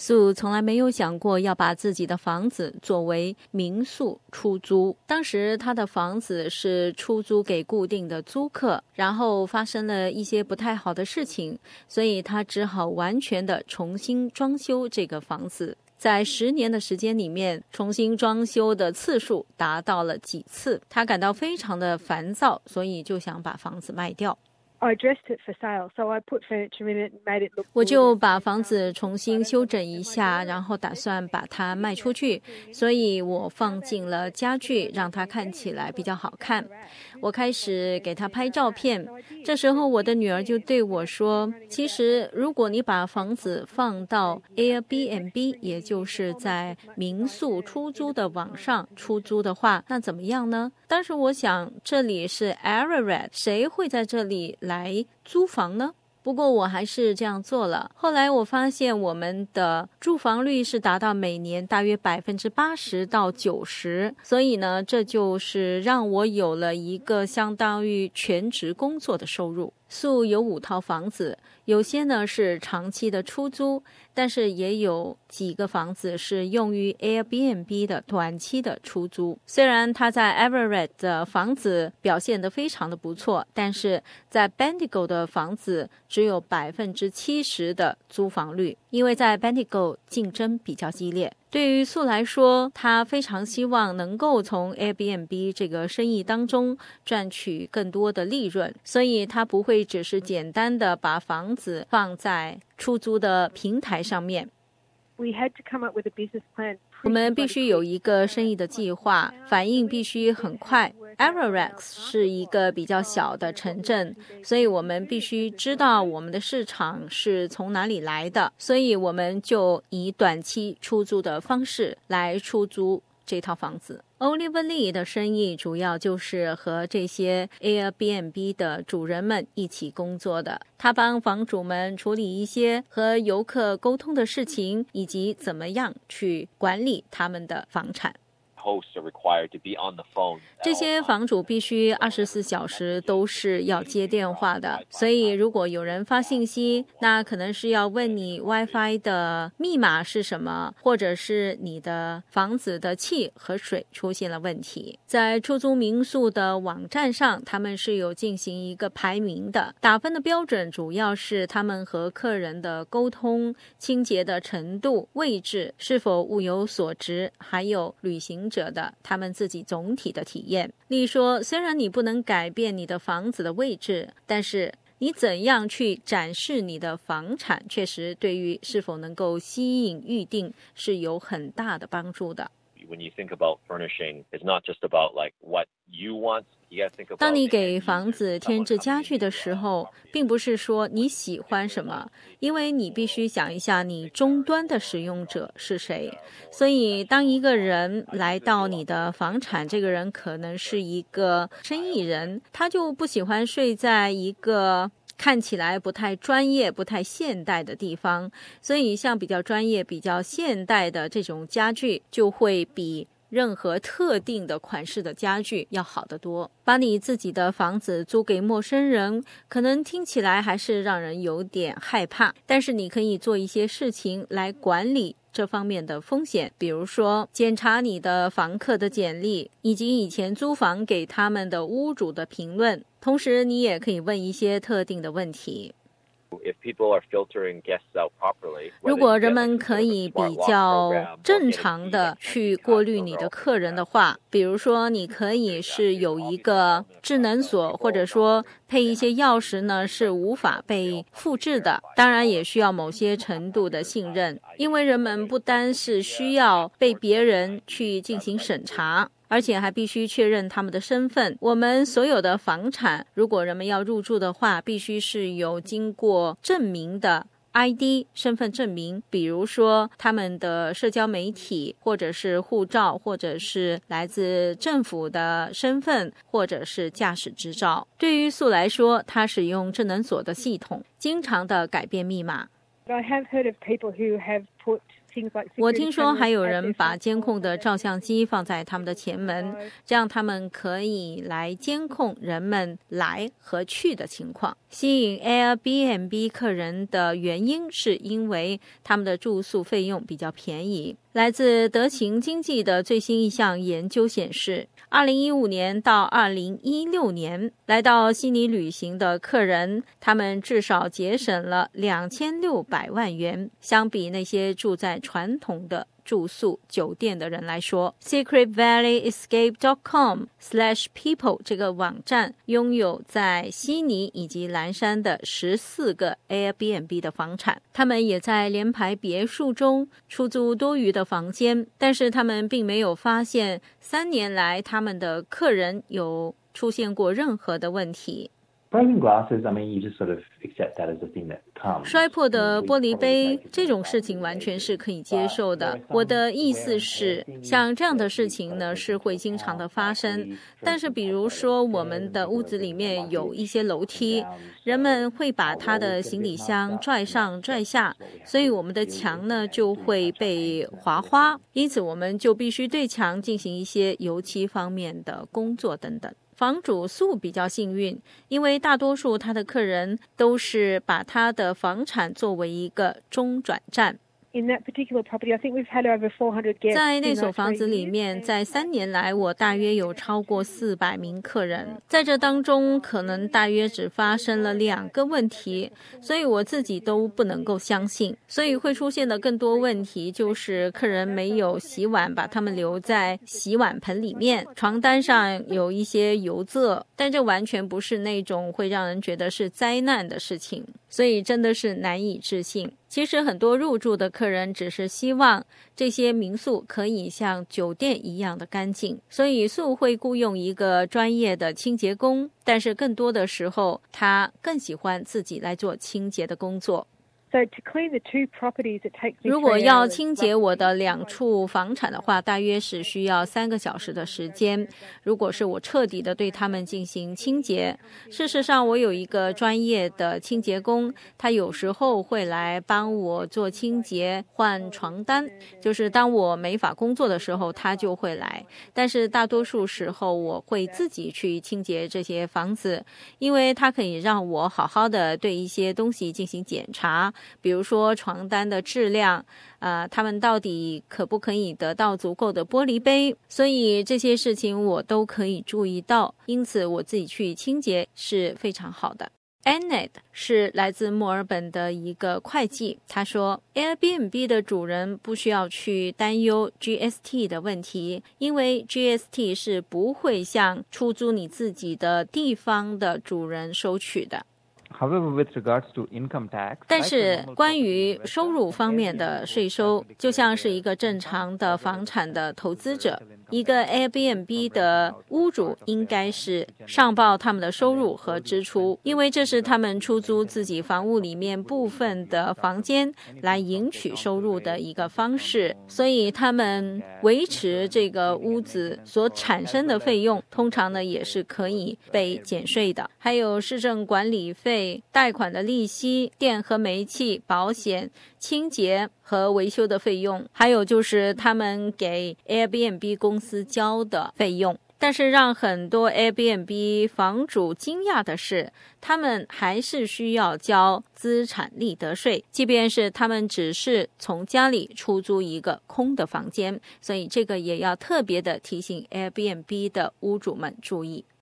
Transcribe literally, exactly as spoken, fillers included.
素从来没有想过要把自己的房子作为民宿出租。当时他的房子是出租给固定的租客，然后发生了一些不太好的事情，所以他只好完全的重新装修这个房子。在十年的时间里面，重新装修的次数达到了几次，他感到非常的烦躁，所以就想把房子卖掉。我就把房子重新修整一下，然后打算把它卖出去，所以我放进了家具，让它看起来比较好看。我开始给它拍照片，这时候我的女儿就对我说，其实如果你把房子放到 Airbnb， 也就是在民宿出租的网上出租的话，那怎么样呢？当时我想，这里是 Ararat， 谁会在这里来租房呢？不过我还是这样做了。后来我发现我们的住房率是达到每年大约百分之八十到九十，所以呢，这就是让我有了一个相当于全职工作的收入。素有五套房子，有些呢是长期的出租，但是也有几个房子是用于 Airbnb 的短期的出租。虽然他在 Everett 的房子表现得非常的不错，但是在 Bendigo 的房子只有百分之七十的租房率，因为在 Bendigo 竞争比较激烈。对于素来说，他非常希望能够从 Airbnb 这个生意当中赚取更多的利润，所以他不会只是简单的把房子放在出租的平台上面。我们必须有一个生意的计划，反应必须很快。Ararat 是一个比较小的城镇，所以我们必须知道我们的市场是从哪里来的，所以我们就以短期出租的方式来出租这套房子。Oliver Lee 的生意主要就是和这些 Airbnb 的主人们一起工作的，他帮房主们处理一些和游客沟通的事情，以及怎么样去管理他们的房产。这些房主必须二十四小时都是要接电话的，所以如果有人发信息，那可能是要问你 WiFi 的密码是什么，或者是你的房子的气和水出现了问题。在出租民宿的网站上，他们是有进行一个排名的，打分的标准主要是他们和客人的沟通、清洁的程度、位置是否物有所值，还有旅行者的他们自己总体的体验。例如说，虽然你不能改变你的房子的位置，但是你怎样去展示你的房产，确实对于是否能够吸引预定是有很大的帮助的。 When you think about furnishing, it's not just about like what you want. 当你给房子添置家具的时候，并不是说你喜欢什么，因为你必须想一下你终端的使用者是谁。所以当一个人来到你的房产，这个人可能是一个生意人，他就不喜欢睡在一个看起来不太专业、不太现代的地方，所以像比较专业、比较现代的这种家具就会比任何特定的款式的家具要好得多。把你自己的房子租给陌生人，可能听起来还是让人有点害怕，但是你可以做一些事情来管理这方面的风险，比如说检查你的房客的简历，以及以前租房给他们的屋主的评论，同时你也可以问一些特定的问题。如果人们可以比较正常的去过滤你的客人的话，比如说你可以是有一个智能锁，或者说配一些钥匙呢是无法被复制的，当然也需要某些程度的信任，因为人们不单是需要被别人去进行审查，而且还必须确认他们的身份。我们所有的房产，如果人们要入住的话，必须是有经过证明的I D 身份证明，比如说他们的社交媒体，或者是护照，或者是来自政府的身份，或者是驾驶执照。对于素来说，他使用智能锁的系统，经常的改变密码。 I have heard of people who have 我听说还有人把监控的照相机放在他们的前门，这样他们可以来监控人们来和去的情况。吸引 Airbnb 客人的原因是因为他们的住宿费用比较便宜。来自德勤经济的最新一项研究显示，二零一五年到二零一六年来到悉尼旅行的客人，他们至少节省了两千六百万元，相比那些住在传统的住宿酒店的人来说。 secret valley escape dot com slash people 这个网站拥有在悉尼以及蓝山的十四个 Airbnb 的房产，他们也在联排别墅中出租多余的房间，但是他们并没有发现三年来他们的客人有出现过任何的问题。 Broken glasses, I mean, you just sort of accept that as a thing that comes. 摔破的玻璃杯这种事情完全是可以接受的。我的意思是，像这样的事情呢是会经常的发生。但是比如说我们的屋子里面有一些楼梯，人们会把他的行李箱拽上拽下，所以我们的墙呢就会被划花，因此我们就必须对墙进行一些油漆方面的工作等等。房主素比较幸运，因为大多数他的客人都是把他的房产作为一个中转站。在那所房子里面，在三年来我大约有超过四百名客人，在这当中可能大约只发生了两个问题，所以我自己都不能够相信。所以会出现的更多问题就是客人没有洗碗，把它们留在洗碗盆里面，床单上有一些油渍，但这完全不是那种会让人觉得是灾难的事情，所以真的是难以置信。其实很多入住的客人只是希望这些民宿可以像酒店一样的干净，所以宿会雇佣一个专业的清洁工，但是更多的时候他更喜欢自己来做清洁的工作。如果要清洁我的两处房产的话，大约是需要三个小时的时间。如果是我彻底的对他们进行清洁，事实上我有一个专业的清洁工，他有时候会来帮我做清洁、换床单，就是当我没法工作的时候他就会来。但是大多数时候我会自己去清洁这些房子，因为它可以让我好好的对一些东西进行检查，比如说床单的质量，呃，他们到底可不可以得到足够的玻璃杯，所以这些事情我都可以注意到，因此我自己去清洁是非常好的。Annette 是来自墨尔本的一个会计，他说 Airbnb 的主人不需要去担忧 G S T 的问题，因为 G S T 是不会向出租你自己的地方的主人收取的。 However, with regards to income tax, 但是关于收入方面的税收，就像是一个正常的房产的投资者，一个 Airbnb 的屋主应该是上报他们的收入和支出，因为这是他们出租自己房屋里面部分的房间来赢取收入的一个方式，所以他们维持这个屋子所产生的费用，通常呢也是可以被减税的。还有市政管理费、贷款的利息、电和煤气、保险、清洁和维修的费用，还有就是他们给 Airbnb 公司交的费用。但是让很多 Airbnb 房主惊讶的是，他们还是需要交资产利得税，即便是他们只是从家里出租一个空的房间，所以这个也要特别的提醒 Airbnb 的屋主们注意。